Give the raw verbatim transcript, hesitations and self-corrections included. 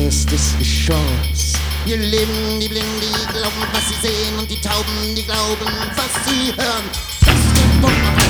Jetzt ist die Chance. Hier leben die Blinden, die glauben, was sie sehen, und die Tauben, die glauben, was sie hören. Das geht doch noch